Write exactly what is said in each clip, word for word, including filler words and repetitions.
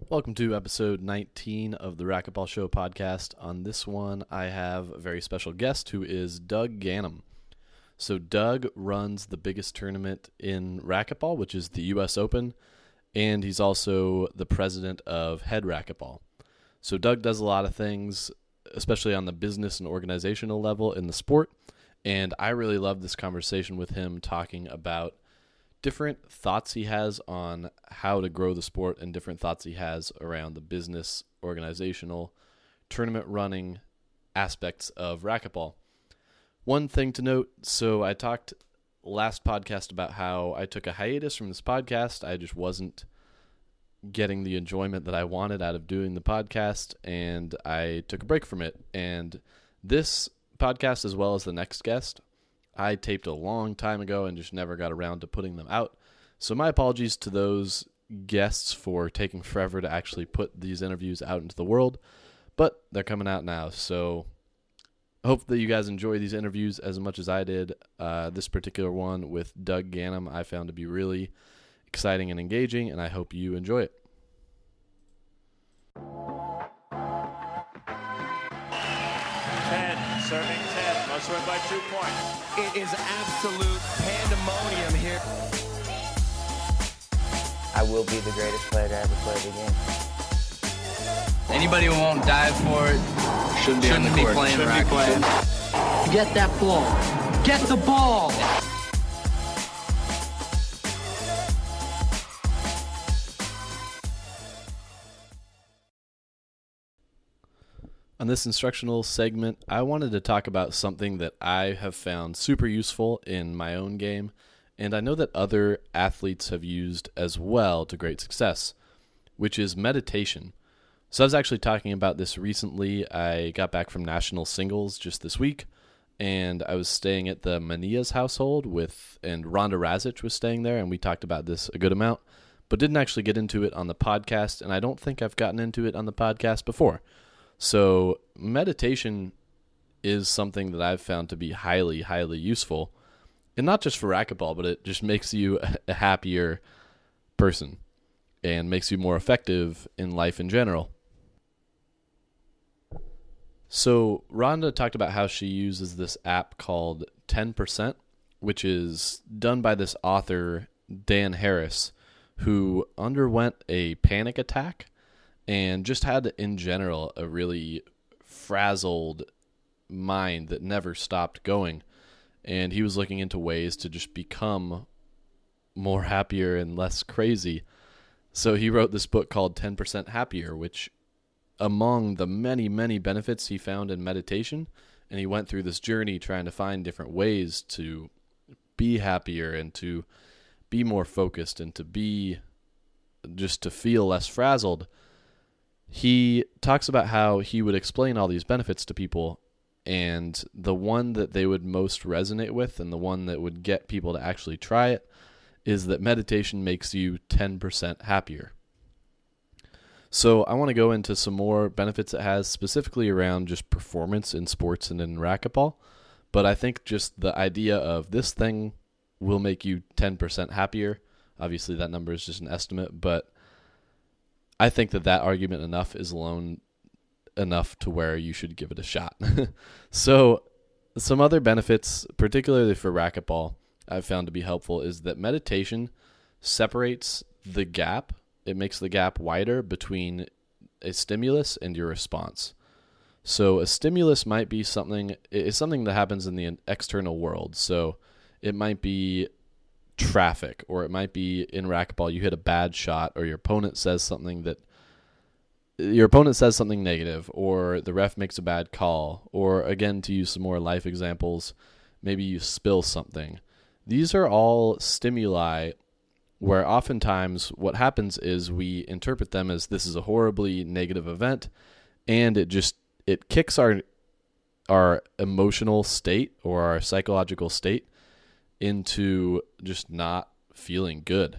Welcome to episode nineteen of the Racquetball Show podcast. On this one, I have a very special guest who is Doug Ganem. So Doug runs the biggest tournament in racquetball, which is the U S Open, and he's also the president of Head Racquetball. So Doug does a lot of things, especially on the business and organizational level in the sport, and I really love this conversation with him talking about different thoughts he has on how to grow the sport and different thoughts he has around the business, organizational, tournament running aspects of racquetball. One thing to note, so I talked last podcast about how I took a hiatus from this podcast. I just wasn't getting the enjoyment that I wanted out of doing the podcast, and I took a break from it. And this podcast, as well as the next guest, I taped a long time ago and just never got around to putting them out. So my apologies to those guests for taking forever to actually put these interviews out into the world, but they're coming out now. So I hope that you guys enjoy these interviews as much as I did. Uh, this particular one with Doug Ganem I found to be really exciting and engaging, and I hope you enjoy it. ten, serving ten, must win by two points. It is absolute pandemonium here. I will be the greatest player to ever play the game. Anybody who won't dive for it shouldn't be, shouldn't be playing Shouldn't be playing. Get that ball. Get the ball. On this instructional segment, I wanted to talk about something that I have found super useful in my own game, and I know that other athletes have used as well to great success, which is meditation. So I was actually talking about this recently. I got back from national singles just this week, and I was staying at the Mania's household with, and Rhonda Razic was staying there, and we talked about this a good amount, but didn't actually get into it on the podcast, and I don't think I've gotten into it on the podcast before. So meditation is something that I've found to be highly, highly useful, and not just for racquetball, but it just makes you a happier person and makes you more effective in life in general. So Rhonda talked about how she uses this app called ten percent, which is done by this author, Dan Harris, who underwent a panic attack and just had, in general, a really frazzled mind that never stopped going. And he was looking into ways to just become more happier and less crazy. So he wrote this book called ten percent Happier, which among the many, many benefits he found in meditation, and he went through this journey trying to find different ways to be happier and to be more focused and to be, just to feel less frazzled. He talks about how he would explain all these benefits to people, and the one that they would most resonate with and the one that would get people to actually try it is that meditation makes you ten percent happier. So I want to go into some more benefits it has specifically around just performance in sports and in racquetball, but I think just the idea of this thing will make you ten percent happier. Obviously that number is just an estimate, but I think that that argument enough is alone enough to where you should give it a shot. So some other benefits, particularly for racquetball, I've found to be helpful is that meditation separates the gap. It makes the gap wider between a stimulus and your response. So a stimulus might be something, it's something that happens in the external world. So it might be traffic, or it might be in racquetball you hit a bad shot, or your opponent says something that your opponent says something negative, or the ref makes a bad call, or again, to use some more life examples, maybe you spill something. These are all stimuli where oftentimes what happens is we interpret them as this is a horribly negative event, and it just it kicks our our emotional state or our psychological state into just not feeling good.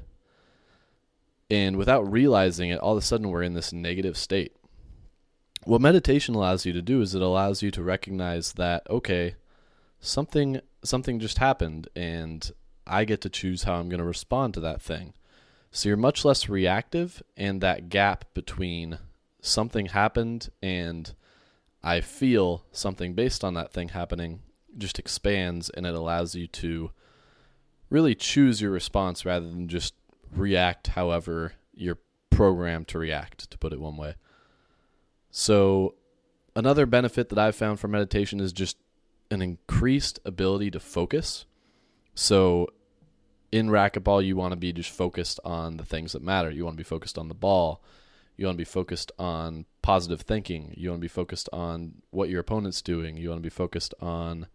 And without realizing it, all of a sudden we're in this negative state. What meditation allows you to do is it allows you to recognize that, okay, something something just happened, and I get to choose how I'm going to respond to that thing. So you're much less reactive, and that gap between something happened and I feel something based on that thing happening just expands, and it allows you to really choose your response rather than just react however you're programmed to react, to put it one way. So another benefit that I've found from meditation is just an increased ability to focus. So in racquetball, you want to be just focused on the things that matter. You want to be focused on the ball. You want to be focused on positive thinking. You want to be focused on what your opponent's doing. You want to be focused on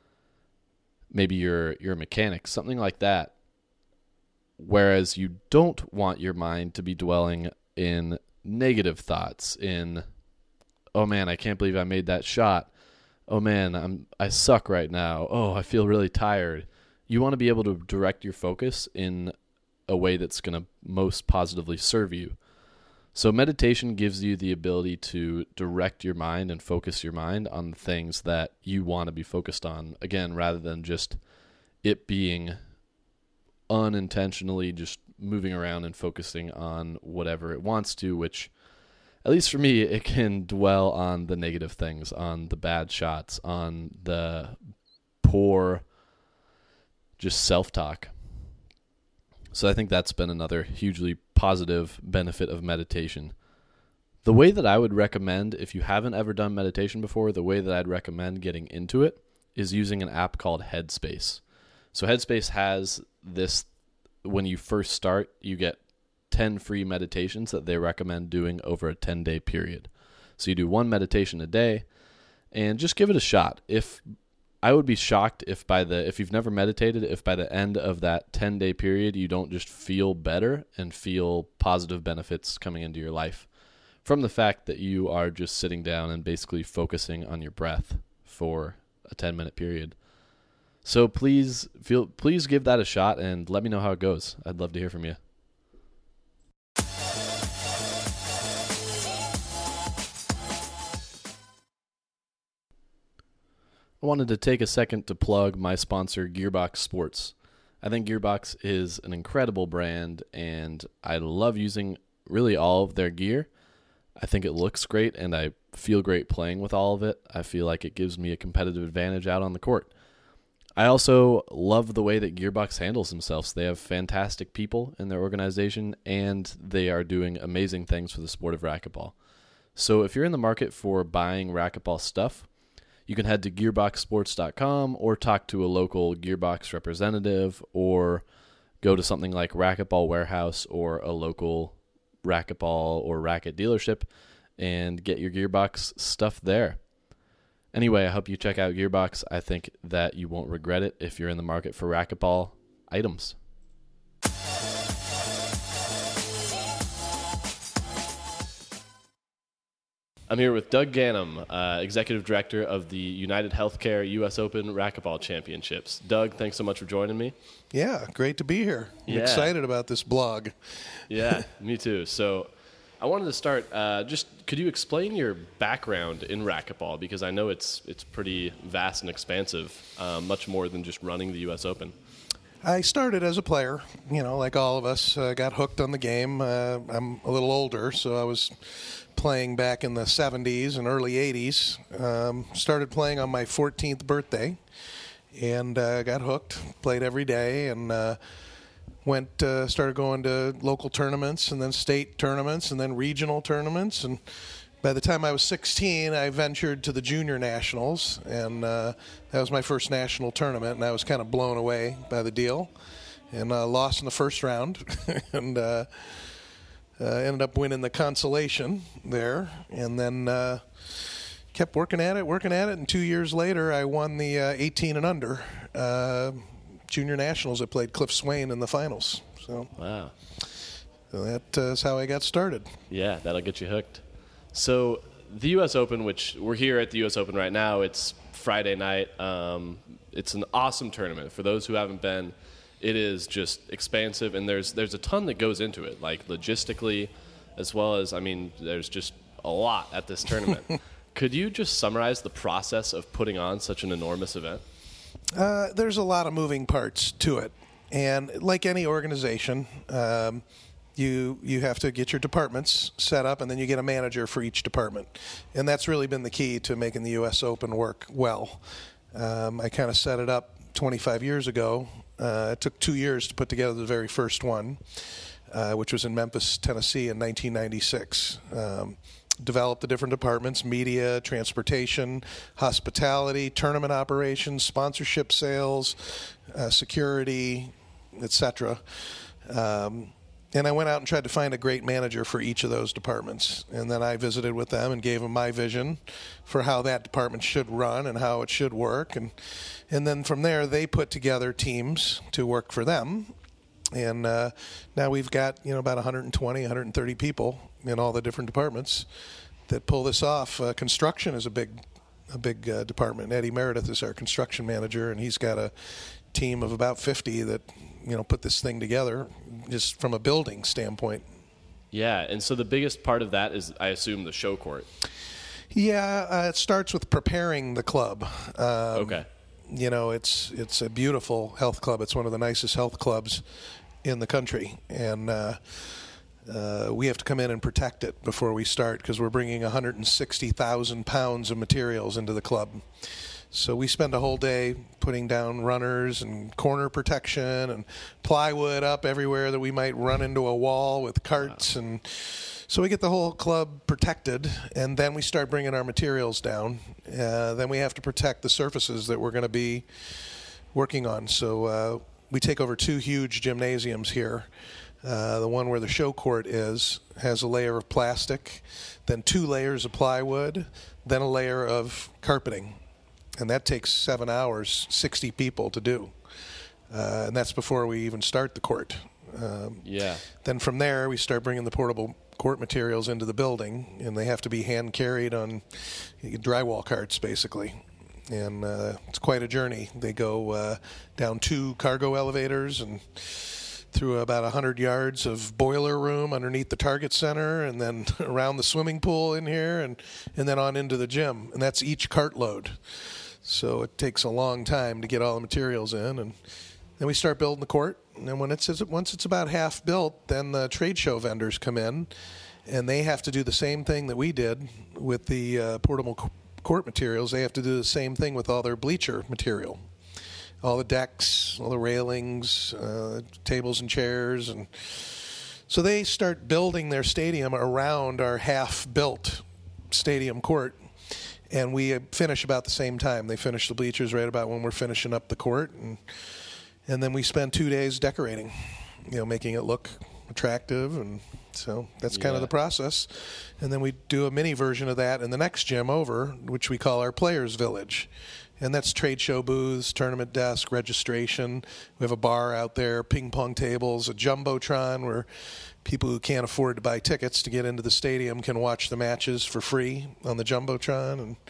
maybe your your mechanics, something like that. Whereas you don't want your mind to be dwelling in negative thoughts, in, oh man, I can't believe I made that shot. Oh man, I'm I suck right now. Oh, I feel really tired. You want to be able to direct your focus in a way that's going to most positively serve you. So meditation gives you the ability to direct your mind and focus your mind on the things that you want to be focused on, again, rather than just it being unintentionally just moving around and focusing on whatever it wants to, which, at least for me, it can dwell on the negative things, on the bad shots, on the poor just self-talk. So I think that's been another hugely positive benefit of meditation. The way that I would recommend, if you haven't ever done meditation before, the way that I'd recommend getting into it is using an app called Headspace. So Headspace has this, when you first start, you get ten free meditations that they recommend doing over a ten-day period. So you do one meditation a day, and just give it a shot. If I would be shocked if by the if you've never meditated, if by the end of that ten-day period you don't just feel better and feel positive benefits coming into your life from the fact that you are just sitting down and basically focusing on your breath for a ten-minute period. So please feel please give that a shot and let me know how it goes. I'd love to hear from you. I wanted to take a second to plug my sponsor, Gearbox Sports. I think Gearbox is an incredible brand, and I love using really all of their gear. I think it looks great, and I feel great playing with all of it. I feel like it gives me a competitive advantage out on the court. I also love the way that Gearbox handles themselves. They have fantastic people in their organization, and they are doing amazing things for the sport of racquetball. So if you're in the market for buying racquetball stuff, you can head to gearbox sports dot com or talk to a local Gearbox representative or go to something like Racquetball Warehouse or a local racquetball or racket dealership and get your Gearbox stuff there. Anyway, I hope you check out Gearbox. I think that you won't regret it if you're in the market for racquetball items. I'm here with Doug Ganem, uh, Executive Director of the United Healthcare U S Open Racquetball Championships. Doug, thanks so much for joining me. Yeah, great to be here. I'm yeah. excited about this blog. Yeah, me too. So I wanted to start, uh, just could you explain your background in racquetball? Because I know it's it's pretty vast and expansive, uh, much more than just running the U S Open. I started as a player, you know, like all of us, uh, got hooked on the game. Uh, I'm a little older, so I was playing back in the seventies and early eighties. Um, started playing on my fourteenth birthday and uh, got hooked, played every day, and uh, went, uh, started going to local tournaments and then state tournaments and then regional tournaments. And by the time I was sixteen, I ventured to the junior nationals, and uh, that was my first national tournament, and I was kind of blown away by the deal and uh, lost in the first round and uh, uh, ended up winning the consolation there, and then uh, kept working at it, working at it, and two years later I won the uh, eighteen and under uh, junior nationals. I played Cliff Swain in the finals. So wow. So that uh, is how I got started. Yeah, that'll get you hooked. So the U S Open, which we're here at the U S Open right now, it's Friday night. Um, it's an awesome tournament. For those who haven't been, it is just expansive, and there's there's a ton that goes into it, like logistically, as well as, I mean, there's just a lot at this tournament. Could you just summarize the process of putting on such an enormous event? Uh, there's a lot of moving parts to it. And like any organization, um, you you have to get your departments set up, and then you get a manager for each department. And that's really been the key to making the U S Open work well. Um, I kind of set it up twenty-five years ago. Uh, it took two years to put together the very first one, uh, which was in Memphis, Tennessee in nineteen ninety-six. Um, developed the different departments: media, transportation, hospitality, tournament operations, sponsorship sales, uh, security, et cetera. Um, and I went out and tried to find a great manager for each of those departments. And then I visited with them and gave them my vision for how that department should run and how it should work. And and then from there, they put together teams to work for them. And uh, now we've got, you know, about one hundred twenty, one hundred thirty people in all the different departments that pull this off. Uh, construction is a big, a big uh, department. Eddie Meredith is our construction manager, and he's got a team of about fifty that, you know, put this thing together just from a building standpoint. Yeah, and so the biggest part of that is, I assume, the show court. Yeah, uh, it starts with preparing the club. Um, okay. You know, it's it's a beautiful health club. It's one of the nicest health clubs in the country, and uh, uh, we have to come in and protect it before we start because we're bringing one hundred sixty thousand pounds of materials into the club. So we spend a whole day putting down runners and corner protection and plywood up everywhere that we might run into a wall with carts. Wow. And so we get the whole club protected, and then we start bringing our materials down. Uh, then we have to protect the surfaces that we're going to be working on. So uh, we take over two huge gymnasiums here. Uh, the one where the show court is has a layer of plastic, then two layers of plywood, then a layer of carpeting. And that takes seven hours, sixty people to do. Uh, and that's before we even start the court. Um, yeah. Then from there, we start bringing the portable court materials into the building, and they have to be hand carried on drywall carts, basically. And uh, it's quite a journey. They go uh, down two cargo elevators and through about one hundred yards of boiler room underneath the Target Center, and then around the swimming pool in here, and, and then on into the gym. And that's each cart load. So it takes a long time to get all the materials in. And then we start building the court. And then when it's, once it's about half built, then the trade show vendors come in, and they have to do the same thing that we did with the uh, portable court materials. They have to do the same thing with all their bleacher material. All the decks, all the railings, uh, tables and chairs. And so they start building their stadium around our half-built stadium court, and we finish about the same time. They finish the bleachers right about when we're finishing up the court, and and then we spend two days decorating, you know, making it look attractive, and so that's kind yeah. of the process. And then we do a mini version of that in the next gym over, which we call our Players Village. And that's trade show booths, tournament desk, registration. We have a bar out there, ping pong tables, a jumbotron where people who can't afford to buy tickets to get into the stadium can watch the matches for free on the jumbotron. And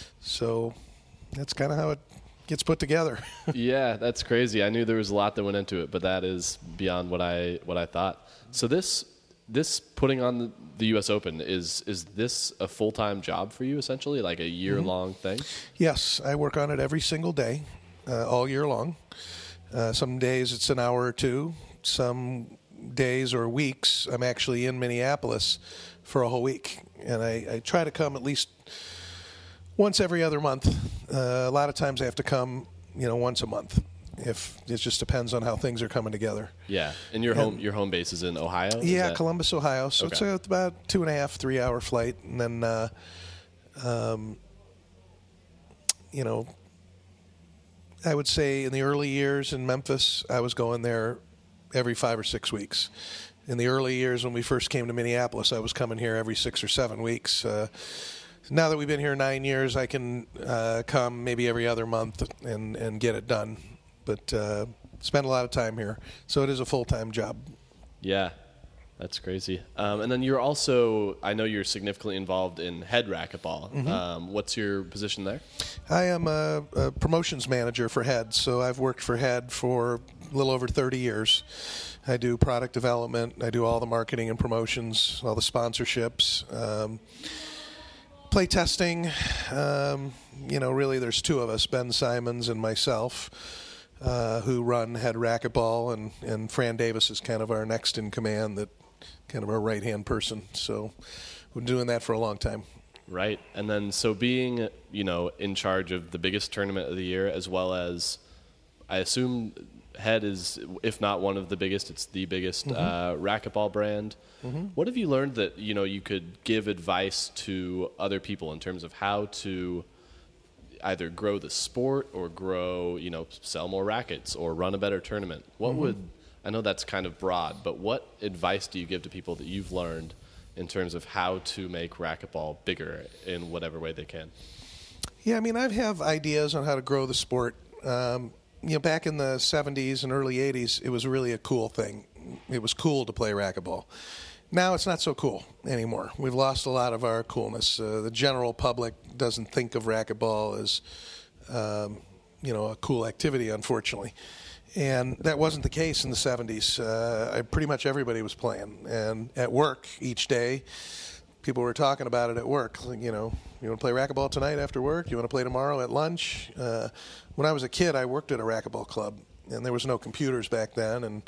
so that's kind of how it gets put together. Yeah, that's crazy. I knew there was a lot that went into it, but that is beyond what I what I thought. So this this putting on the, the U S Open, is is this a full-time job for you, essentially, like a year-long mm-hmm. thing? Yes, I work on it every single day, uh, all year long. Uh, some days it's an hour or two. Some days or weeks I'm actually in Minneapolis for a whole week. And I, I try to come at least once every other month. Uh, a lot of times I have to come, you know, once a month. If it just depends on how things are coming together. Yeah, and your home and, your home base is in Ohio? Is yeah, that... Columbus, Ohio. So okay. it's a, about two and a half, three hour flight, and then, uh, um, you know, I would say in the early years in Memphis, I was going there every five or six weeks. In the early years when we first came to Minneapolis, I was coming here every six or seven weeks. Uh, now that we've been here nine years, I can uh, come maybe every other month and, and get it done. But uh, spend a lot of time here. So it is a full-time job. Yeah, that's crazy. Um, and then you're also, I know you're significantly involved in head racquetball. Mm-hmm. Um, what's your position there? I am a, a promotions manager for Head. So I've worked for Head for a little over thirty years. I do product development. I do all the marketing and promotions, all the sponsorships. Um, play testing. Um, you know, really there's two of us, Ben Simons and myself. Uh, who run Head Racquetball, and, and Fran Davis is kind of our next in command that kind of our right-hand person. So we're doing that for a long time. Right. And then so being, you know, in charge of the biggest tournament of the year, as well as, I assume Head is, if not one of the biggest, it's the biggest mm-hmm. uh, racquetball brand. Mm-hmm. What have you learned that, you know, you could give advice to other people in terms of how to either grow the sport or grow, you know, sell more rackets or run a better tournament? What mm-hmm. would, I know that's kind of broad, but what advice do you give to people that you've learned in terms of how to make racquetball bigger in whatever way they can? Yeah, I mean, I have ideas on how to grow the sport. Um, you know, back in the seventies and early eighties, it was really a cool thing. It was cool to play racquetball. Now it's not so cool anymore. We've lost a lot of our coolness. Uh, the general public doesn't think of racquetball as, um, you know, a cool activity, unfortunately. And that wasn't the case in the seventies. Uh, I, pretty much everybody was playing. And at work each day, people were talking about it at work. You know, you want to play racquetball tonight after work? You want to play tomorrow at lunch? Uh, when I was a kid, I worked at a racquetball club, and there was no computers back then. And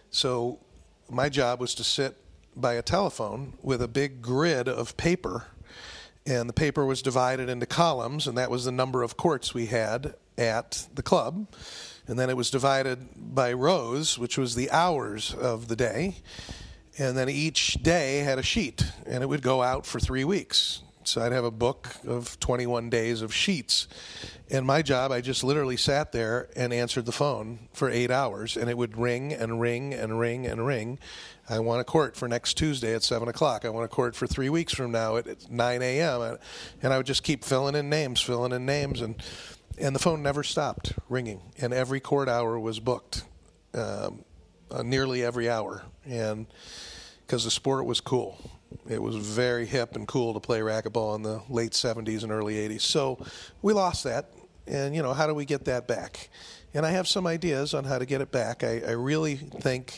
so my job was to sit by a telephone with a big grid of paper, and the paper was divided into columns, and that was the number of courts we had at the club. And then it was divided by rows, which was the hours of the day. And then each day had a sheet, and it would go out for three weeks. So I'd have a book of twenty-one days of sheets. And my job, I just literally sat there and answered the phone for eight hours, and it would ring and ring and ring and ring. I want a court for next Tuesday at seven o'clock. I want a court for three weeks from now at nine a.m. And I would just keep filling in names, filling in names, and and the phone never stopped ringing. And every court hour was booked, um, uh, nearly every hour. And because the sport was cool. It was very hip and cool to play racquetball in the late seventies and early eighties. So we lost that. And, you know, how do we get that back? And I have some ideas on how to get it back. I, I really think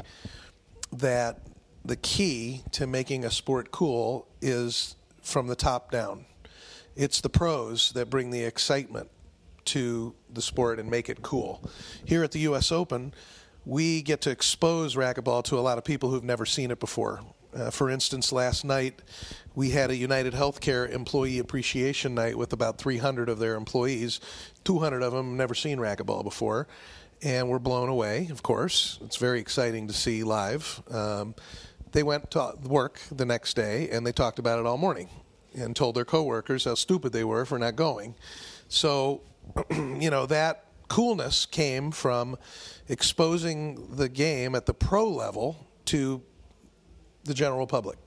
that the key to making a sport cool is from the top down. It's the pros that bring the excitement to the sport and make it cool. Here at the U S Open, we get to expose racquetball to a lot of people who've never seen it before. Uh, for instance, last night we had a United Healthcare Employee Appreciation Night with about three hundred of their employees. two hundred of them never seen racquetball before, and we're blown away, of course. It's very exciting to see live. Um, they went to work the next day, and they talked about it all morning and told their coworkers how stupid they were for not going. So, you know, that coolness came from exposing the game at the pro level to the general public.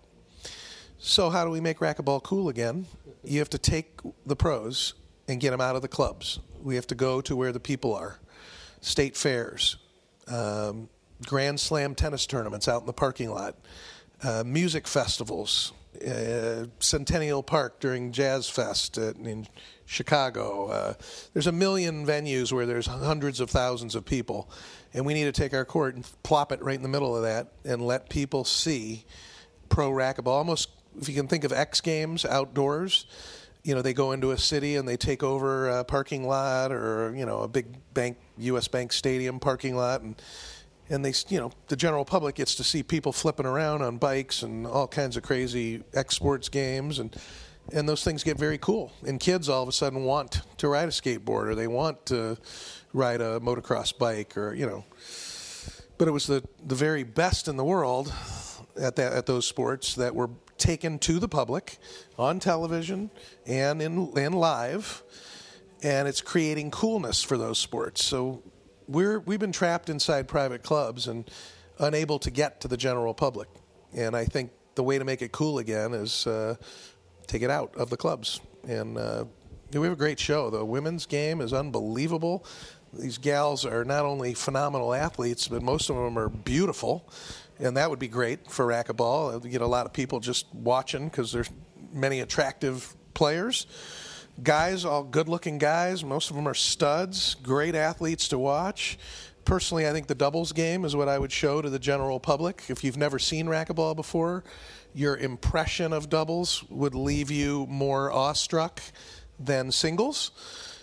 So how do we make racquetball cool again? You have to take the pros and get them out of the clubs. We have to go to where the people are. State fairs, um, Grand Slam tennis tournaments out in the parking lot, uh, music festivals, uh, Centennial Park during Jazz Fest at, in Chicago. Uh, there's a million venues where there's hundreds of thousands of people, and we need to take our court and plop it right in the middle of that and let people see pro racquetball. Almost, if you can think of X Games outdoors, you know, they go into a city and they take over a parking lot or, you know, a big bank, U S Bank Stadium parking lot, and and they, you know, the general public gets to see people flipping around on bikes and all kinds of crazy X Sports games, and and those things get very cool. And kids all of a sudden want to ride a skateboard, or they want to ride a motocross bike, or, you know. But it was the, the very best in the world at that at those sports that were taken to the public on television and in and live, and it's creating coolness for those sports. So we're we've been trapped inside private clubs and unable to get to the general public. And I think the way to make it cool again is uh, take it out of the clubs. And uh, we have a great show. The women's game is unbelievable. These gals are not only phenomenal athletes, but most of them are beautiful. And that would be great for racquetball. You get a lot of people just watching because there's many attractive players. Guys, all good-looking guys. Most of them are studs, great athletes to watch. Personally, I think the doubles game is what I would show to the general public. If you've never seen racquetball before, your impression of doubles would leave you more awestruck than singles.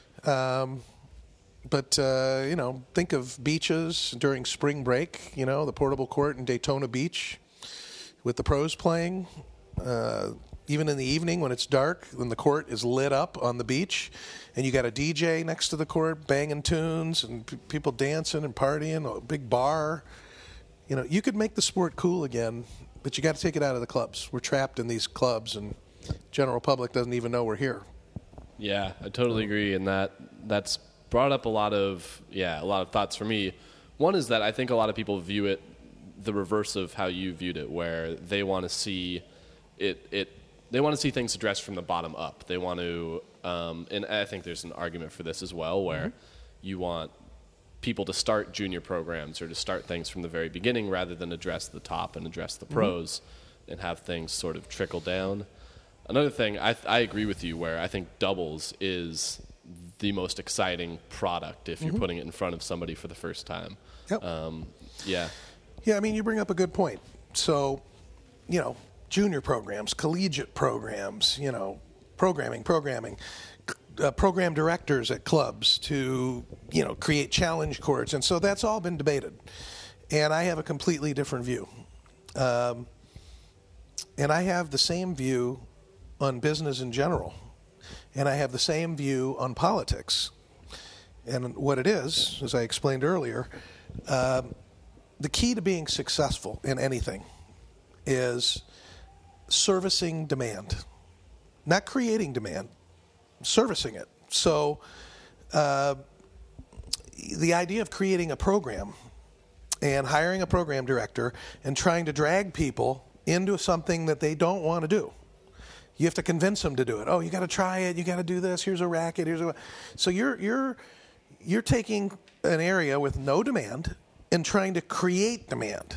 Um, but, uh, you know, think of beaches during spring break, you know, the portable court in Daytona Beach with the pros playing. Uh, even in the evening when it's dark, when the court is lit up on the beach, and you got a D J next to the court banging tunes and p- people dancing and partying, a big bar. You know, you could make the sport cool again, but you got to take it out of the clubs. We're trapped in these clubs, and general public doesn't even know we're here. Yeah, I totally agree, and that that's brought up a lot of yeah a lot of thoughts for me. One is that I think a lot of people view it the reverse of how you viewed it, where they want to see it it they want to see things addressed from the bottom up. They want to, um, and I think there's an argument for this as well, where mm-hmm. you want people to start junior programs or to start things from the very beginning rather than address the top and address the pros mm-hmm. and have things sort of trickle down. Another thing, I, I agree with you, where I think doubles is the most exciting product if you're mm-hmm. putting it in front of somebody for the first time. Yep. Um, yeah. Yeah, I mean, you bring up a good point. So, you know, junior programs, collegiate programs, you know, programming, programming, uh, program directors at clubs to, you know, create challenge courts. And so that's all been debated. And I have a completely different view. Um, and I have the same view on business in general. And I have the same view on politics. And what it is, as I explained earlier, uh, the key to being successful in anything is servicing demand, not creating demand, servicing it. So uh, the idea of creating a program and hiring a program director and trying to drag people into something that they don't want to do. You have to convince them to do it. Oh, you got to try it. You got to do this. Here's a racket. Here's a. So you're you're you're taking an area with no demand and trying to create demand.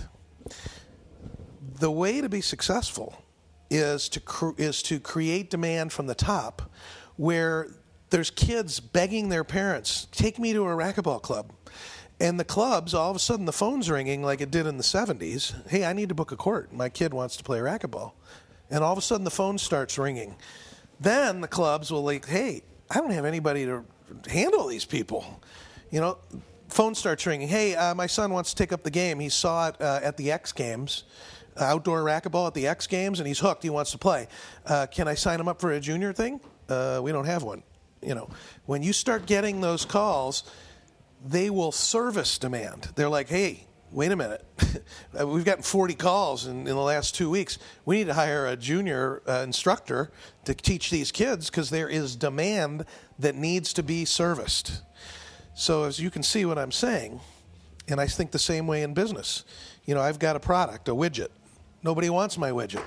The way to be successful is to cr- is to create demand from the top, where there's kids begging their parents, take me to a racquetball club. And the clubs, all of a sudden the phone's ringing like it did in the seventies. Hey, I need to book a court. My kid wants to play racquetball. And all of a sudden the phone starts ringing. Then the clubs will like, hey, I don't have anybody to handle these people. You know, phone starts ringing. Hey, uh, my son wants to take up the game. He saw it uh, at the X Games. Outdoor racquetball at the X Games, and he's hooked. He wants to play. Uh, can I sign him up for a junior thing? Uh, we don't have one. You know, when you start getting those calls, they will service demand. They're like, hey, wait a minute. We've gotten forty calls in, in the last two weeks. We need to hire a junior uh, instructor to teach these kids because there is demand that needs to be serviced. So as you can see what I'm saying, and I think the same way in business. You know, I've got a product, a widget. Nobody wants my widget,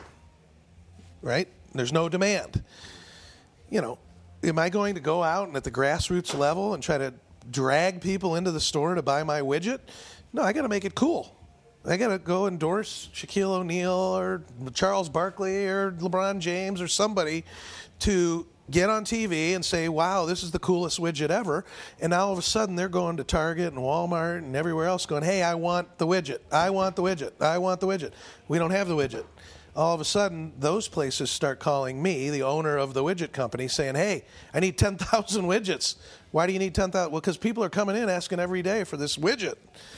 right? There's no demand. You know, am I going to go out and at the grassroots level and try to drag people into the store to buy my widget? No, I got to make it cool. I got to go endorse Shaquille O'Neal or Charles Barkley or LeBron James or somebody to get on T V and say, wow, this is the coolest widget ever. And now all of a sudden they're going to Target and Walmart and everywhere else going, hey, I want the widget. I want the widget. I want the widget. We don't have the widget. All of a sudden, those places start calling me, the owner of the widget company, saying, hey, I need ten thousand widgets. Why do you need ten thousand? Well, because people are coming in asking every day for this widget.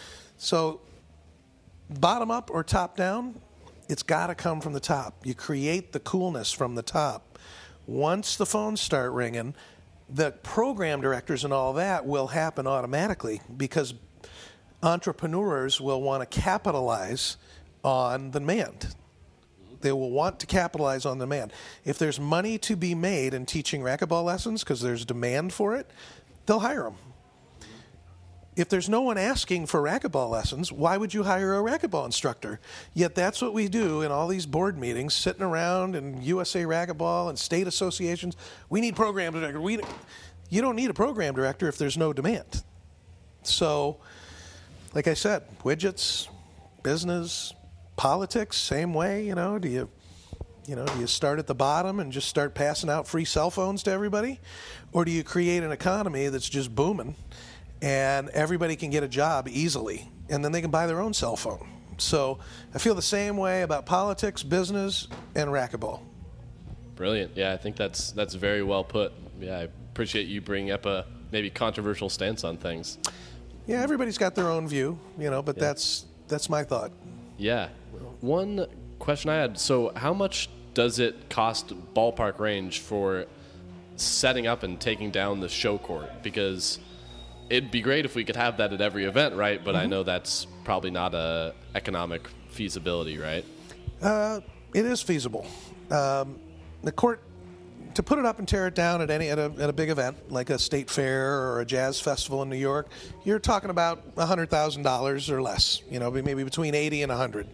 So bottom up or top down, it's got to come from the top. You create the coolness from the top. Once the phones start ringing, the program directors and all that will happen automatically because entrepreneurs will want to capitalize on the demand. They will want to capitalize on demand. If there's money to be made in teaching racquetball lessons because there's demand for it, they'll hire them. If there's no one asking for racquetball lessons, why would you hire a racquetball instructor? Yet that's what we do in all these board meetings, sitting around in U S A Racquetball and state associations. We need program director. We, you don't need a program director if there's no demand. So, like I said, widgets, business, politics, same way. You know, do you, you know, do you start at the bottom and just start passing out free cell phones to everybody, or do you create an economy that's just booming? And everybody can get a job easily, and then they can buy their own cell phone. So I feel the same way about politics, business, and racquetball. Brilliant. Yeah, I think that's that's very well put. Yeah, I appreciate you bringing up a maybe controversial stance on things. Yeah, everybody's got their own view, you know, but yeah. that's that's my thought. Yeah. One question I had, so how much does it cost ballpark range for setting up and taking down the show court? Because it'd be great if we could have that at every event, right? But mm-hmm. I know that's probably not a economic feasibility, right? Uh, it is feasible. Um, the court, to put it up and tear it down at any at a, at a big event like a state fair or a jazz festival in New York, you're talking about one hundred thousand dollars or less, you know, maybe between eighty and one hundred.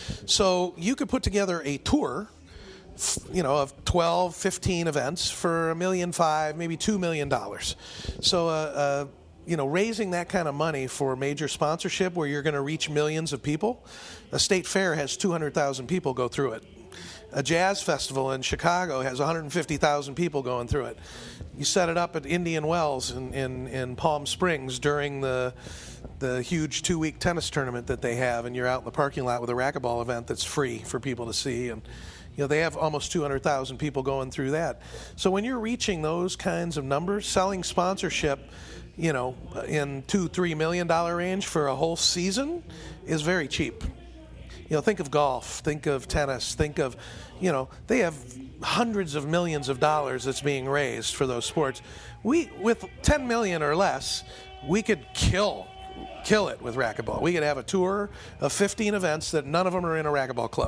So you could put together a tour, you know, of twelve, fifteen events for a million five, maybe two million dollars. So, uh, uh, you know, raising that kind of money for major sponsorship where you're going to reach millions of people, a state fair has two hundred thousand people go through it. A jazz festival in Chicago has one hundred fifty thousand people going through it. You set it up at Indian Wells in, in, in Palm Springs during the the huge two-week tennis tournament that they have, and you're out in the parking lot with a racquetball event that's free for people to see. And you know, they have almost two hundred thousand people going through that. So when you're reaching those kinds of numbers, selling sponsorship, you know, in two, three million dollar range for a whole season is very cheap. You know, think of golf, think of tennis, think of, you know, they have hundreds of millions of dollars that's being raised for those sports. We, with ten million or less, we could kill, kill it with racquetball. We could have a tour of fifteen events that none of them are in a racquetball club.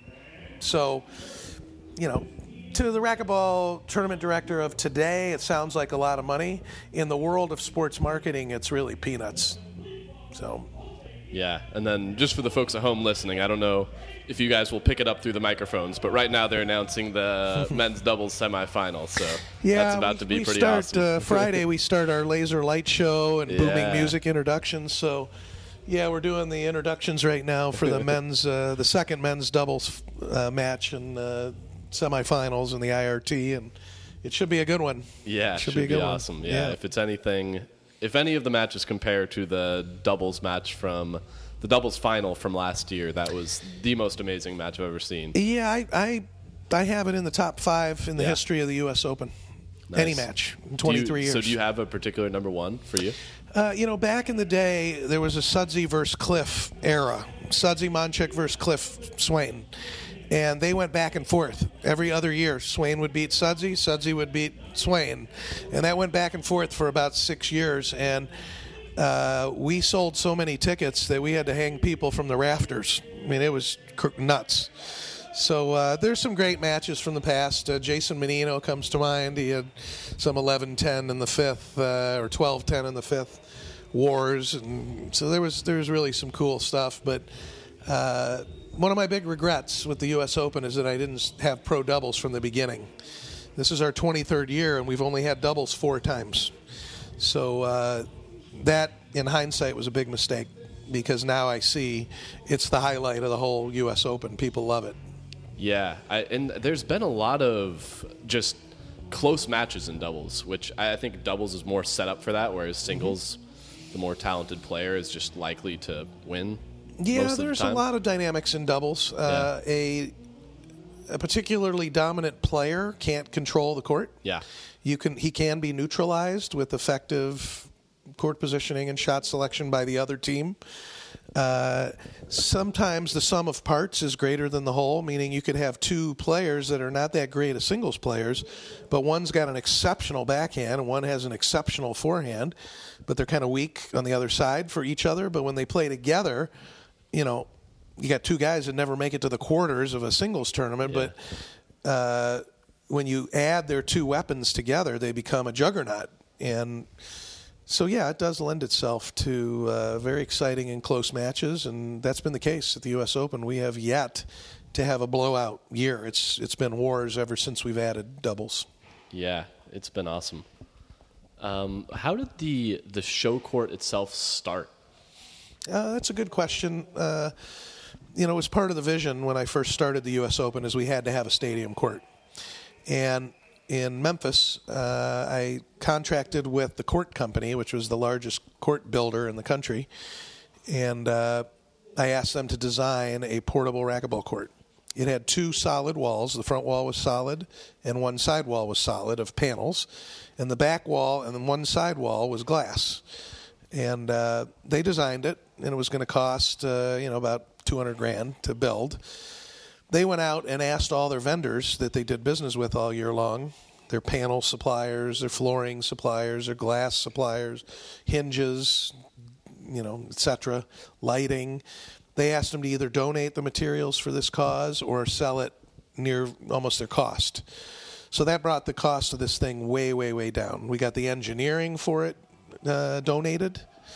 So, you know, to the racquetball tournament director of today, it sounds like a lot of money. In the world of sports marketing, it's really peanuts. So, yeah, and then just for the folks at home listening, I don't know if you guys will pick it up through the microphones, but right now they're announcing the men's doubles semifinals, so yeah, that's about we, to be we pretty start, awesome. Uh, Friday we start our laser light show and yeah. booming music introductions, so yeah, we're doing the introductions right now for the men's, uh, the second men's doubles uh, match and uh, semifinals in the I R T, and it should be a good one. Yeah, it should, should be, a good be awesome. Yeah. yeah, if it's anything, if any of the matches compare to the doubles match from the doubles final from last year, that was the most amazing match I've ever seen. Yeah, I I, I have it in the top five in the yeah. history of the U S Open. Nice. Any match in twenty-three you, years. So do you have a particular number one for you? Uh, you know, back in the day, there was a Sudsy versus Cliff era. Sudsy Monchik versus Cliff Swain. And they went back and forth every other year. Swain would beat Sudsy, Sudsy would beat Swain. And that went back and forth for about six years. And uh, we sold so many tickets that we had to hang people from the rafters. I mean, it was nuts. So uh, there's some great matches from the past. Uh, Jason Menino comes to mind. He had some eleven ten in the fifth uh, or twelve ten in the fifth wars. And so there was, there was really some cool stuff. But uh, one of my big regrets with the U S Open is that I didn't have pro doubles from the beginning. This is our twenty-third year, and we've only had doubles four times. So uh, that, in hindsight, was a big mistake because now I see it's the highlight of the whole U S Open. People love it. Yeah, I, and there's been a lot of just close matches in doubles, which I think doubles is more set up for that, whereas singles, mm-hmm. the more talented player is just likely to win. Yeah, most there's of the time. a lot of dynamics in doubles. Uh, yeah. A a particularly dominant player can't control the court. Yeah, you can. He can be neutralized with effective court positioning and shot selection by the other team. Uh, sometimes the sum of parts is greater than the whole, meaning you could have two players that are not that great as singles players, but one's got an exceptional backhand and one has an exceptional forehand, but they're kind of weak on the other side for each other. But when they play together, you know, you got two guys that never make it to the quarters of a singles tournament, yeah. but uh, when you add their two weapons together, they become a juggernaut. And so, yeah, it does lend itself to uh, very exciting and close matches, and that's been the case at the U S Open. We have yet to have a blowout year. It's It's been wars ever since we've added doubles. Yeah, it's been awesome. Um, how did the the show court itself start? Uh, that's a good question. Uh, you know, it was part of the vision when I first started the U S Open is we had to have a stadium court. And in Memphis, uh, I contracted with the Court Company, which was the largest court builder in the country, and uh, I asked them to design a portable racquetball court. It had two solid walls. The front wall was solid, and one side wall was solid of panels, and the back wall and then one side wall was glass. And uh, they designed it, and it was going to cost uh, you know about two hundred grand to build. they went out and asked all their vendors that they did business with all year long, their panel suppliers, their flooring suppliers, their glass suppliers, hinges, you know, et cetera, lighting. They asked them to either donate the materials for this cause or sell it near almost their cost. So that brought the cost of this thing way, way, way down. We got the engineering for it uh, donated.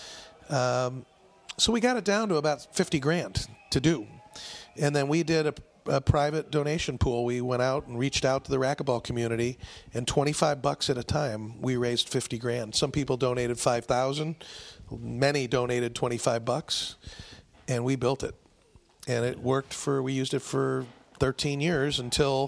Um, so we got it down to about fifty grand to do. And then we did a, a private donation pool. We went out and reached out to the racquetball community, and twenty-five bucks at a time, we raised fifty grand. Some people donated five thousand. Many donated twenty-five bucks, and we built it. And it worked for, we used it for thirteen years until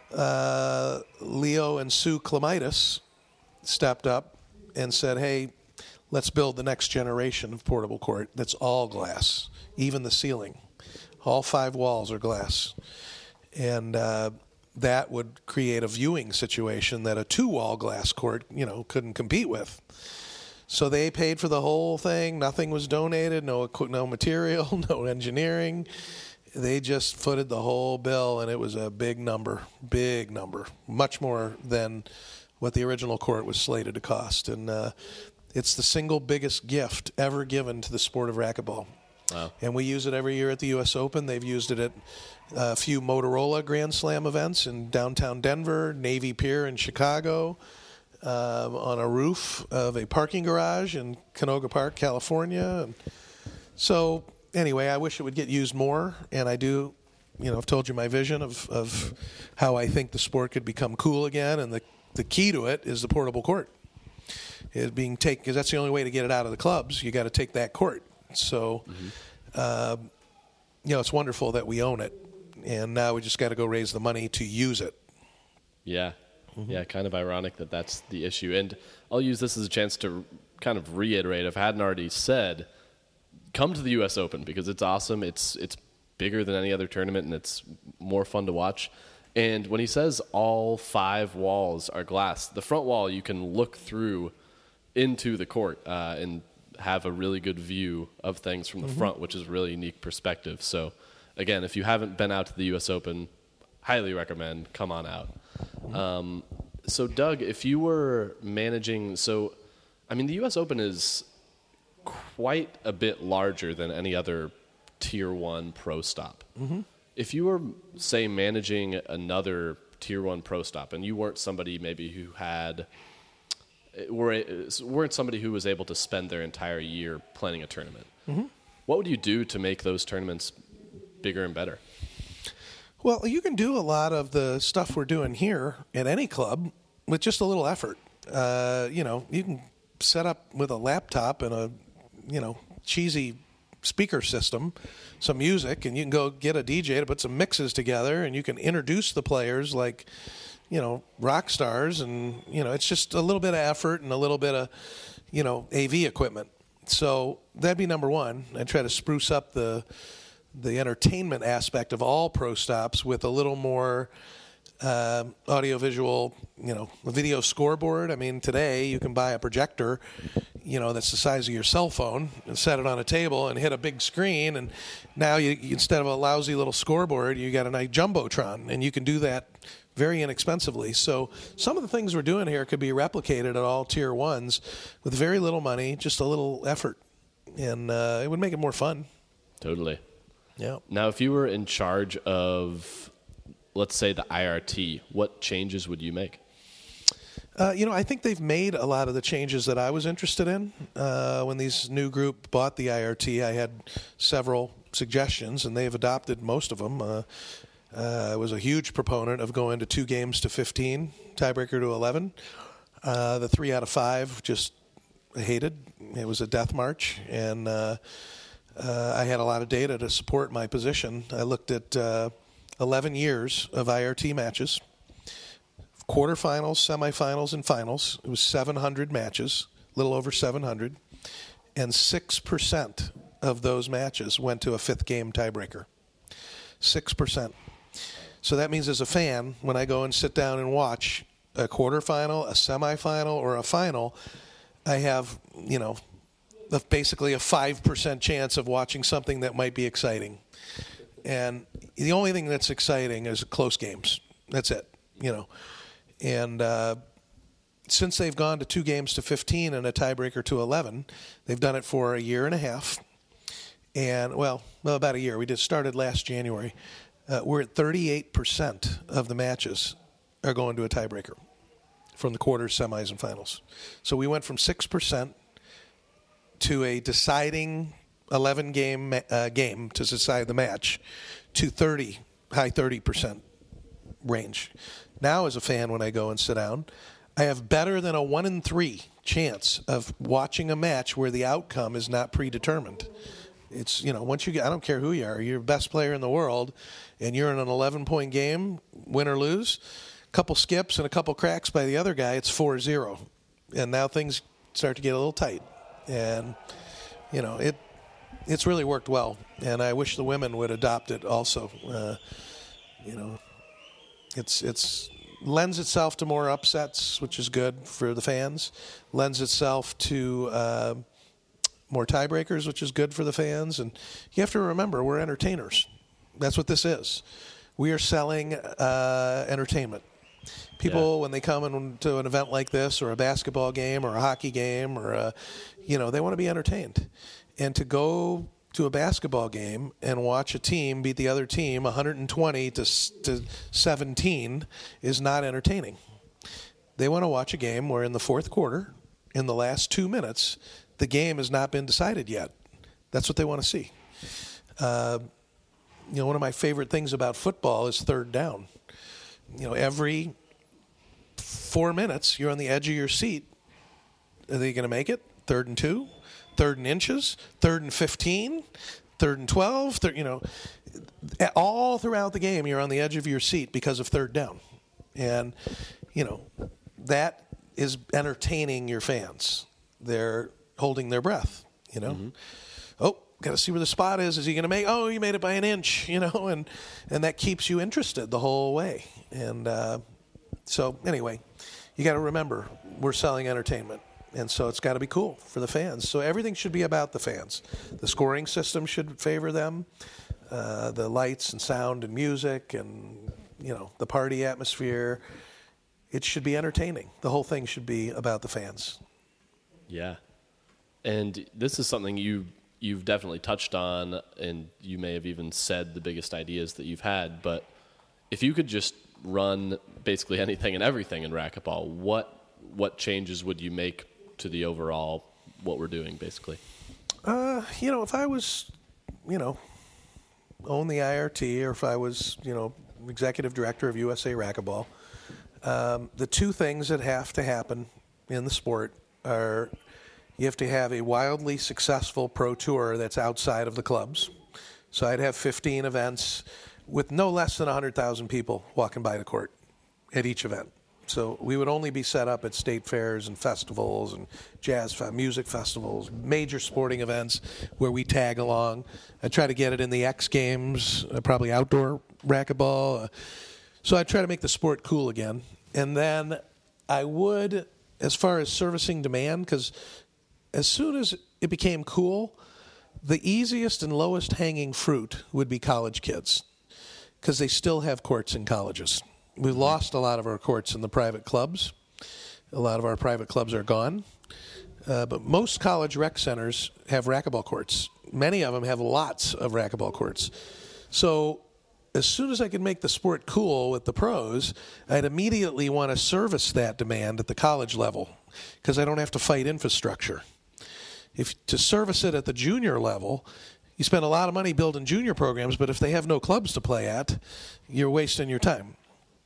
uh, Leo and Sue Clemitis stepped up and said, hey, let's build the next generation of portable court that's all glass, even the ceiling. All five walls are glass. And uh, that would create a viewing situation that a two-wall glass court, you know, couldn't compete with. So they paid for the whole thing. Nothing was donated, no no material, no engineering. They just footed the whole bill, and it was a big number, big number, much more than what the original court was slated to cost. And uh, it's the single biggest gift ever given to the sport of racquetball. Wow. And we use it every year at the U S Open. They've used it at a few Motorola Grand Slam events in downtown Denver, Navy Pier in Chicago, um, on a roof of a parking garage in Canoga Park, California. And so anyway, I wish it would get used more, and I do. You know, I've told you my vision of, of how I think the sport could become cool again, and the, the key to it is the portable court. It being take because that's the only way to get it out of the clubs. You got to take that court. So, mm-hmm. uh, you know, it's wonderful that we own it, and now we just got to go raise the money to use it. Yeah, mm-hmm. yeah, kind of ironic that that's the issue. And I'll use this as a chance to kind of reiterate, if I hadn't already said, come to the U S Open because it's awesome. It's it's bigger than any other tournament, and it's more fun to watch. And when he says all five walls are glass, the front wall you can look through into the court uh, and have a really good view of things from the mm-hmm. front, which is a really unique perspective. So, again, if you haven't been out to the U S Open, highly recommend. Come on out. Mm-hmm. Um, so, Doug, if you were managing, so, I mean, the U S Open is quite a bit larger than any other Tier one pro stop. Mm-hmm. If you were, say, managing another Tier one pro stop, and you weren't somebody maybe who had weren't somebody who was able to spend their entire year planning a tournament, mm-hmm. what would you do to make those tournaments bigger and better? Well, you can do a lot of the stuff we're doing here at any club with just a little effort. Uh, you know, you can set up with a laptop and a, you know, cheesy speaker system, some music, and you can go get a D J to put some mixes together, and you can introduce the players like, you know, rock stars, and, you know, it's just a little bit of effort and a little bit of, you know, A V equipment. So that'd be number one. I try to spruce up the the entertainment aspect of all pro stops with a little more uh, audiovisual, you know, a video scoreboard. I mean, today you can buy a projector, you know, that's the size of your cell phone and set it on a table and hit a big screen. And now you, instead of a lousy little scoreboard, you got a nice jumbotron, and you can do that very inexpensively. So some of the things we're doing here could be replicated at all tier ones with very little money, just a little effort, and uh, it would make it more fun. Totally. Yeah. Now, if you were in charge of, let's say, the I R T, what changes would you make? Uh, you know, I think they've made a lot of the changes that I was interested in. Uh, when these new group bought the I R T, I had several suggestions, and they've adopted most of them. Uh, uh, I was a huge proponent of going to two games to fifteen, tiebreaker to eleven. Uh, the three out of five just hated. It was a death march, and uh, uh, I had a lot of data to support my position. I looked at uh, eleven years of I R T matches. Quarterfinals, semifinals, and finals. It was seven hundred matches, a little over seven hundred, and six percent of those matches went to a fifth game tiebreaker. six percent. So that means as a fan, when I go and sit down and watch a quarterfinal, a semifinal, or a final, I have, you know, basically a five percent chance of watching something that might be exciting. And the only thing that's exciting is close games. That's it, you know. And uh, since they've gone to two games to fifteen and a tiebreaker to eleven, they've done it for a year and a half. And, well, well about a year. We just started last January. Uh, we're at thirty-eight percent of the matches are going to a tiebreaker from the quarters, semis, and finals. So we went from six percent to a deciding eleven-game uh, game to decide the match to thirty, high thirty percent range. Now, as a fan, when I go and sit down, I have better than a one in three chance of watching a match where the outcome is not predetermined. It's, you know, once you get, I don't care who you are, you're the best player in the world, and you're in an eleven-point game, win or lose, a couple skips and a couple cracks by the other guy, it's four zero. And now things start to get a little tight. And, you know, it it's really worked well. And I wish the women would adopt it also. Uh, you know, it's it's lends itself to more upsets, which is good for the fans. Lends itself to uh, more tiebreakers, which is good for the fans. And you have to remember, we're entertainers. That's what this is. We are selling uh, entertainment. People, yeah. when they come in to an event like this, or a basketball game, or a hockey game, or a, you know, they want to be entertained. And to go to a basketball game and watch a team beat the other team one hundred twenty to seventeen is not entertaining. They want to watch a game where in the fourth quarter, in the last two minutes, the game has not been decided yet. That's what they want to see. Uh, you know, one of my favorite things about football is third down. You know, every four minutes, you're on the edge of your seat. Are they going to make it? Third and two? Third and inches? Third and fifteen? Third and twelve? Third, you know, all throughout the game, you're on the edge of your seat because of third down. And, you know, that is entertaining your fans. They're holding their breath, you know. Mm-hmm. Oh, got to see where the spot is. Is he going to make? Oh, you made it by an inch, you know, and and that keeps you interested the whole way. And uh, so, anyway, you got to remember, we're selling entertainment, and so it's got to be cool for the fans. So everything should be about the fans. The scoring system should favor them. Uh, the lights and sound and music and, you know, the party atmosphere. It should be entertaining. The whole thing should be about the fans. Yeah. And this is something you, you've definitely touched on, and you may have even said the biggest ideas that you've had. But if you could just run basically anything and everything in racquetball, what what changes would you make to the overall, what we're doing, basically? Uh, you know, if I was, you know, own the I R T, or if I was, you know, executive director of U S A Racquetball, um, the two things that have to happen in the sport are you have to have a wildly successful pro tour that's outside of the clubs. So I'd have fifteen events with no less than one hundred thousand people walking by the court at each event. So we would only be set up at state fairs and festivals and jazz fe- music festivals, major sporting events where we tag along. I try to get it in the X Games, uh, probably outdoor racquetball. Uh, so I try to make the sport cool again. And then I would, as far as servicing demand, because as soon as it became cool, the easiest and lowest hanging fruit would be college kids, because they still have courts in colleges. We've lost a lot of our courts in the private clubs. A lot of our private clubs are gone. Uh, but most college rec centers have racquetball courts. Many of them have lots of racquetball courts. So as soon as I could make the sport cool with the pros, I'd immediately want to service that demand at the college level, because I don't have to fight infrastructure. If to service it at the junior level, you spend a lot of money building junior programs, but if they have no clubs to play at, you're wasting your time.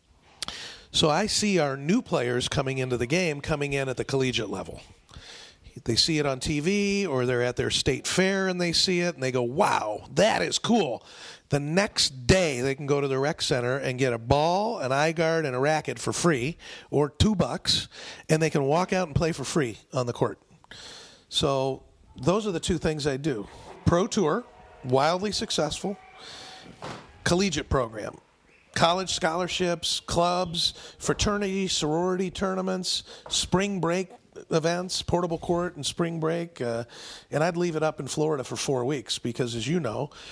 So I see our new players coming into the game coming in at the collegiate level. They see it on T V, or they're at their state fair and they see it and they go, wow, that is cool. The next day they can go to the rec center and get a ball, an eye guard, and a racket for free, or two bucks, and they can walk out and play for free on the court. So those are the two things I do. Pro Tour, wildly successful. Collegiate program. College scholarships, clubs, fraternity, sorority tournaments, spring break events, portable court and spring break. Uh, and I'd leave it up in Florida for four weeks because, as you know,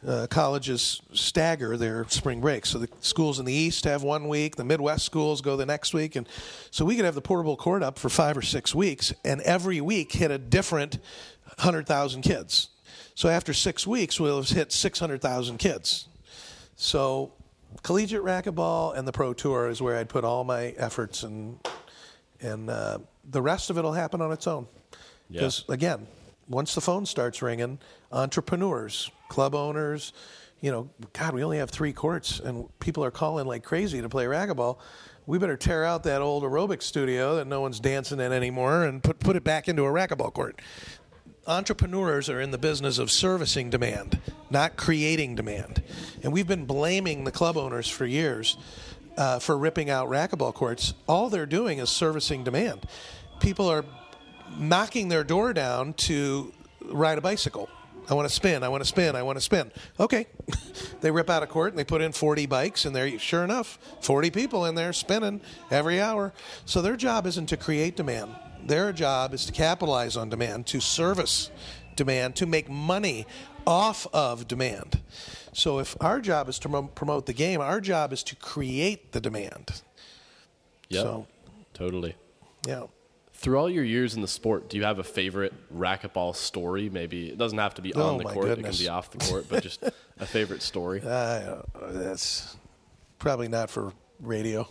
uh, colleges stagger their spring break. So the schools in the East have one week, the Midwest schools go the next week. And so we could have the portable court up for five or six weeks, and every week hit a different one hundred thousand kids. So after six weeks, we'll have hit six hundred thousand kids. So collegiate racquetball and the Pro Tour is where I'd put all my efforts, and and uh, the rest of it will happen on its own. Because, yeah. again, once the phone starts ringing, entrepreneurs, club owners, you know, God, we only have three courts, and people are calling like crazy to play racquetball. We better tear out that old aerobic studio that no one's dancing in anymore and put put it back into a racquetball court. Entrepreneurs are in the business of servicing demand, not creating demand. And we've been blaming the club owners for years uh, for ripping out racquetball courts. All they're doing is servicing demand. People are knocking their door down to ride a bicycle. I want to spin, I want to spin, I want to spin. Okay. They rip out a court and they put in forty bikes, and there, sure enough, forty people in there spinning every hour. So their job isn't to create demand. Their job is to capitalize on demand, to service demand, to make money off of demand. So if our job is to promote the game, our job is to create the demand. Yeah, so, totally. Yeah. Through all your years in the sport, do you have a favorite racquetball story? Maybe it doesn't have to be on oh, the my court; goodness. it can be off the court. But just a favorite story. Uh, that's probably not for radio.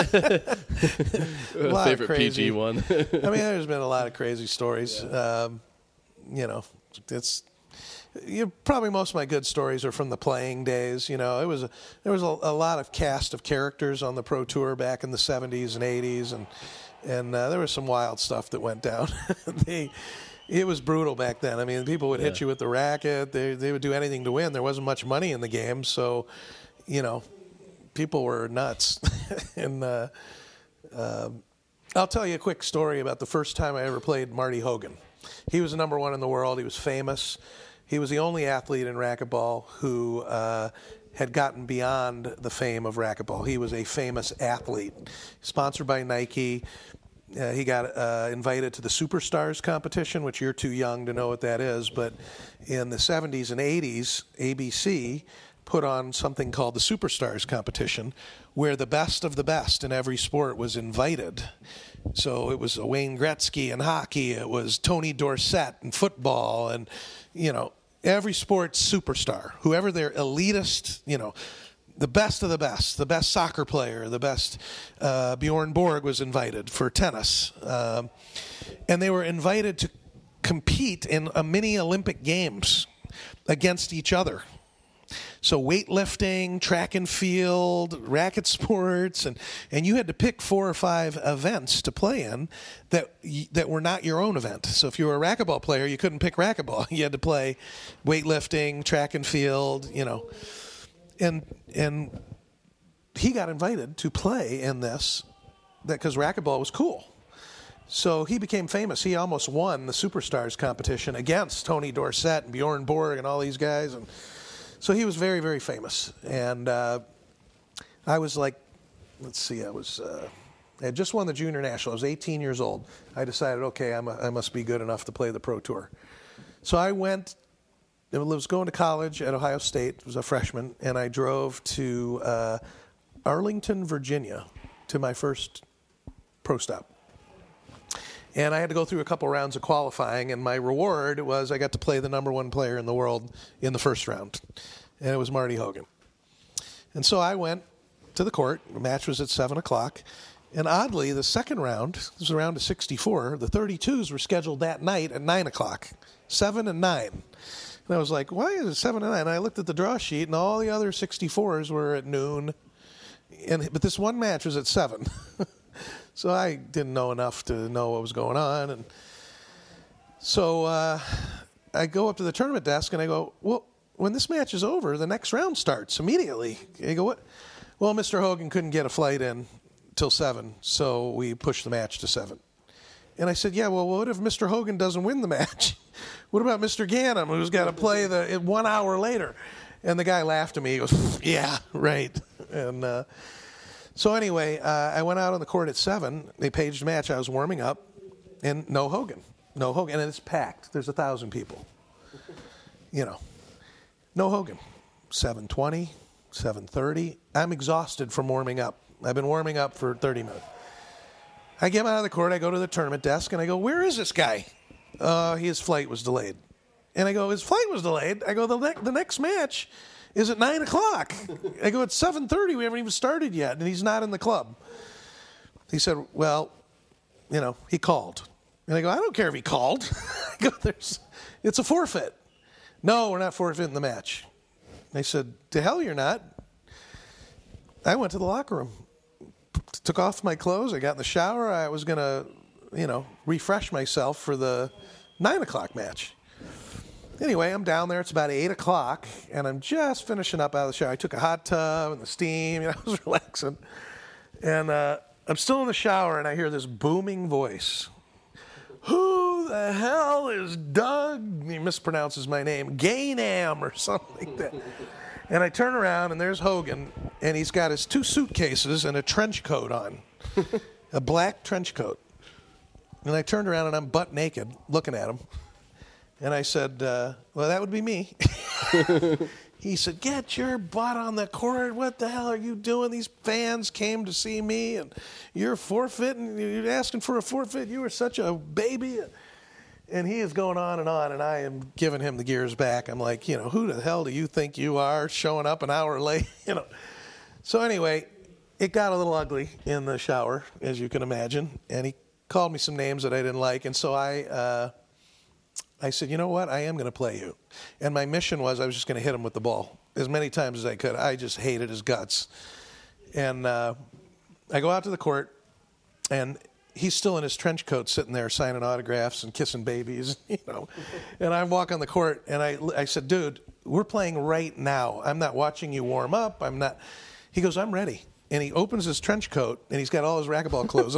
a favorite P G one. I mean, there's been a lot of crazy stories. Yeah. Um, you know, it's you know, probably most of my good stories are from the playing days. You know, it was a, there was a, a lot of cast of characters on the Pro Tour back in the seventies and eighties, and and uh, there was some wild stuff that went down. they, it was brutal back then. I mean, people would yeah. hit you with the racket. They they would do anything to win. There wasn't much money in the game, so you know, people were nuts. and uh, uh, I'll tell you a quick story about the first time I ever played Marty Hogan. He was the number one in the world. He was famous. He was the only athlete in racquetball who uh, had gotten beyond the fame of racquetball. He was a famous athlete, sponsored by Nike. Uh, he got uh, invited to the Superstars competition, which you're too young to know what that is. But in the seventies and eighties, A B C put on something called the Superstars competition, where the best of the best in every sport was invited. So it was Wayne Gretzky in hockey, it was Tony Dorsett in football, and, you know, every sports superstar, whoever their elitist, you know, the best of the best, the best soccer player, the best, uh, Bjorn Borg was invited for tennis. Um, and they were invited to compete in a mini Olympic Games against each other. So weightlifting, track and field, racket sports, and, and you had to pick four or five events to play in that that were not your own event. So if you were a racquetball player, you couldn't pick racquetball. You had to play weightlifting, track and field, you know. And and he got invited to play in this that because racquetball was cool. So he became famous. He almost won the Superstars competition against Tony Dorsett and Bjorn Borg and all these guys, and so he was very, very famous. And uh, I was like, let's see, I was, uh, I had just won the Junior National. I was eighteen years old. I decided, okay, I'm a, I must be good enough to play the Pro Tour. So I went, I was going to college at Ohio State, was a freshman, and I drove to uh, Arlington, Virginia, to my first pro stop. And I had to go through a couple rounds of qualifying, and my reward was I got to play the number one player in the world in the first round, and it was Marty Hogan. And so I went to the court. The match was at seven o'clock, and oddly, the second round, this was a round of sixty-four, the thirty-twos were scheduled that night at nine o'clock, seven and nine. And I was like, why is it seven and nine? And I looked at the draw sheet, and all the other sixty-fours were at noon, and but this one match was at seven. So I didn't know enough to know what was going on. And so uh, I go up to the tournament desk and I go, well, when this match is over, the next round starts immediately. I go, what? Well, Mister Hogan couldn't get a flight in till seven, so we pushed the match to seven. And I said, yeah, well, what if Mister Hogan doesn't win the match? What about Mister Ganem, who's got to play the one hour later? And the guy laughed at me. He goes, yeah, right. And uh So anyway, uh, I went out on the court at seven. They paged the match. I was warming up, and no Hogan. No Hogan. And it's packed. There's a thousand people. You know. No Hogan. seven twenty, seven thirty. I'm exhausted from warming up. I've been warming up for thirty minutes. I get out of the court, I go to the tournament desk, and I go, where is this guy? Uh, his flight was delayed. And I go, his flight was delayed? I go, the, ne- the next match is at nine o'clock. I go, it's seven thirty, we haven't even started yet, and he's not in the club. He said, well, you know, he called. And I go, I don't care if he called. I go, There's, it's a forfeit. No, we're not forfeiting the match. And I said, to hell you're not. I went to the locker room, took off my clothes, I got in the shower, I was going to, you know, refresh myself for the nine o'clock match. Anyway, I'm down there, it's about eight o'clock, and I'm just finishing up out of the shower. I took a hot tub and the steam, you know, I was relaxing. And uh, I'm still in the shower, and I hear this booming voice. Who the hell is Doug? He mispronounces my name, Gainam or something like that. And I turn around, and there's Hogan, and he's got his two suitcases and a trench coat on, a black trench coat. And I turned around, and I'm butt naked looking at him. And I said, uh, well, that would be me. He said, get your butt on the court. What the hell are you doing? These fans came to see me, and you're forfeiting. You're asking for a forfeit. You were such a baby. And he is going on and on, and I am giving him the gears back. I'm like, you know, who the hell do you think you are, showing up an hour late? You know. So anyway, it got a little ugly in the shower, as you can imagine, and he called me some names that I didn't like, and so I... Uh, I said, you know what, I am going to play you. And my mission was I was just going to hit him with the ball as many times as I could. I just hated his guts. And uh, I go out to the court, and he's still in his trench coat sitting there signing autographs and kissing babies, you know. And I walk on the court, and I, I said, dude, we're playing right now. I'm not watching you warm up. I'm not. He goes, I'm ready. And he opens his trench coat, and he's got all his racquetball clothes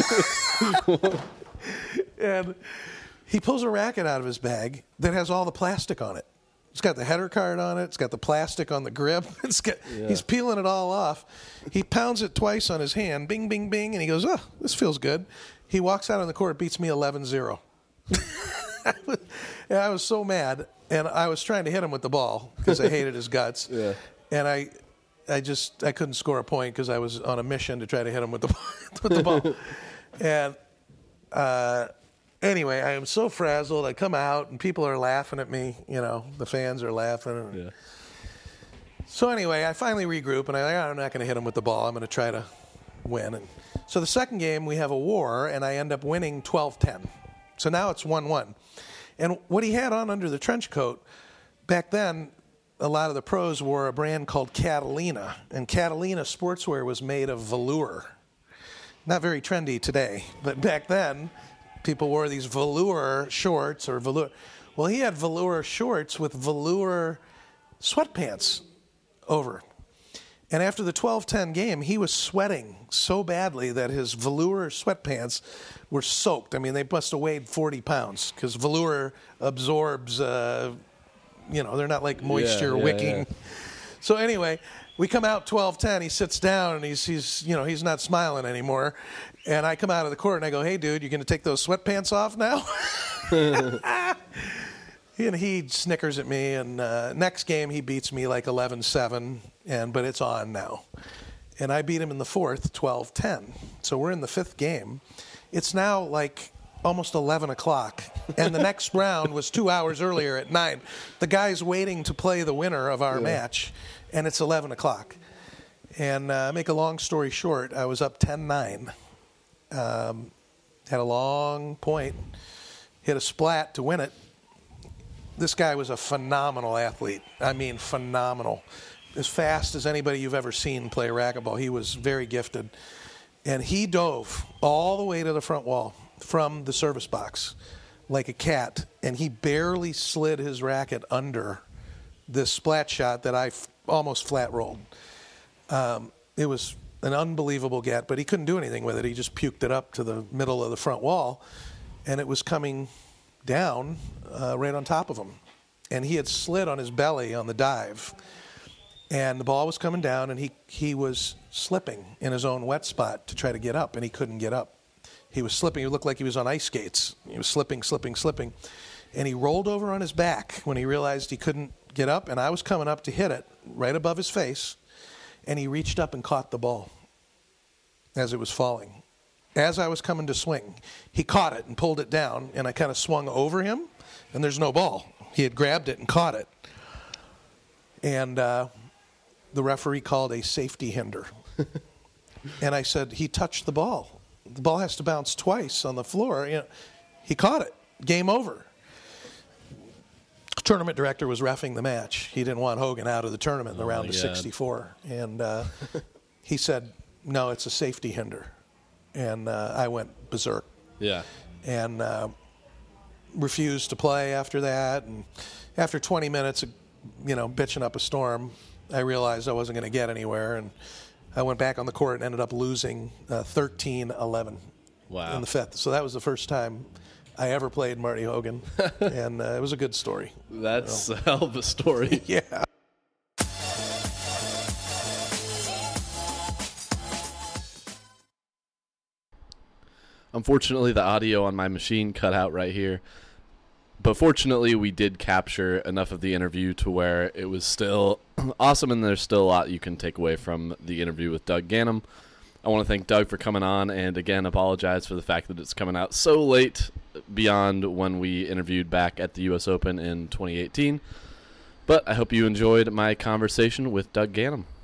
on. And... he pulls a racket out of his bag that has all the plastic on it. It's got the header card on it. It's got the plastic on the grip. It's got, yeah. He's peeling it all off. He pounds it twice on his hand, bing, bing, bing, and he goes, oh, this feels good. He walks out on the court, beats me eleven zero. I, was, I was so mad, and I was trying to hit him with the ball because I hated his guts. Yeah. And I I just I couldn't score a point because I was on a mission to try to hit him with the, with the ball. And... Uh, Anyway, I am so frazzled. I come out, and people are laughing at me. You know, the fans are laughing. Yeah. So anyway, I finally regroup, and I, I'm not going to hit him with the ball. I'm going to try to win. And so the second game, we have a war, and I end up winning twelve ten. So now it's one one. And what he had on under the trench coat, back then, a lot of the pros wore a brand called Catalina, and Catalina sportswear was made of velour. Not very trendy today, but back then... people wore these velour shorts or velour. Well, he had velour shorts with velour sweatpants over. And after the twelve ten game, he was sweating so badly that his velour sweatpants were soaked. I mean, they must have weighed forty pounds because velour absorbs, uh, you know, they're not like moisture yeah, yeah, wicking. Yeah. So anyway, we come out twelve ten. He sits down, and he's, he's, you know, he's not smiling anymore. And I come out of the court, and I go, hey, dude, you going to take those sweatpants off now? And he snickers at me. And uh, next game, he beats me like eleven seven, and but it's on now. And I beat him in the fourth, twelve ten. So we're in the fifth game. It's now like almost eleven o'clock. And the next round was two hours earlier at nine. The guy's waiting to play the winner of our yeah. match, and it's eleven o'clock. And uh, make a long story short, I was up ten nine. Um, had a long point, hit a splat to win it. This guy was a phenomenal athlete. I mean, phenomenal. As fast as anybody you've ever seen play racquetball. He was very gifted. And he dove all the way to the front wall from the service box like a cat, and he barely slid his racket under this splat shot that I f- almost flat rolled. Um, it was an unbelievable get, but he couldn't do anything with it. He just puked it up to the middle of the front wall, and it was coming down uh, right on top of him. And he had slid on his belly on the dive, and the ball was coming down, and he, he was slipping in his own wet spot to try to get up, and he couldn't get up. He was slipping. He looked like he was on ice skates. He was slipping, slipping, slipping. And he rolled over on his back when he realized he couldn't get up, and I was coming up to hit it. right above his face, and he reached up and caught the ball as it was falling. As I was coming to swing, he caught it and pulled it down, and I kind of swung over him, and there's no ball. He had grabbed it and caught it. And uh, the referee called a safety hinder. And I said, he touched the ball. The ball has to bounce twice on the floor. You know, he caught it. Game over. Tournament director was reffing the match. He didn't want Hogan out of the tournament in the Oh, round my of God. sixty-four. And uh, he said, no, it's a safety hinder. And uh, I went berserk. Yeah. And uh, refused to play after that. And after twenty minutes of, you know, bitching up a storm, I realized I wasn't going to get anywhere. And I went back on the court and ended up losing uh, thirteen eleven Wow. in the fifth. So that was the first time I ever played Marty Hogan. And uh, it was a good story. That's a hell of a story. Yeah. Unfortunately, the audio on my machine cut out right here. But fortunately, we did capture enough of the interview to where it was still awesome, and there's still a lot you can take away from the interview with Doug Ganem. I want to thank Doug for coming on, and again, apologize for the fact that it's coming out so late beyond when we interviewed back at the U S Open in twenty eighteen. But I hope you enjoyed my conversation with Doug Ganem.